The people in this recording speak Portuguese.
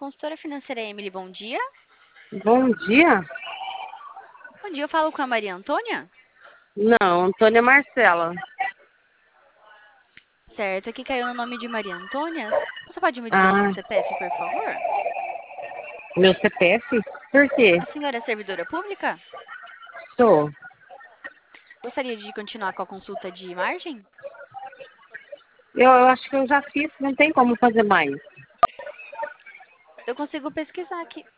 consultora financeira Emily, bom dia. Bom dia? Bom dia, eu falo com a Maria Antônia. Não, Antônia Marcela. Certo, aqui caiu no nome de Maria Antônia. Você pode me dizer o seu Ah, CPF, por favor? meu CPF? Por quê? A senhora é servidora pública? Sou. Gostaria de continuar com a consulta de margem? Eu acho que eu já fiz, não tem como fazer mais. Eu consigo pesquisar aqui.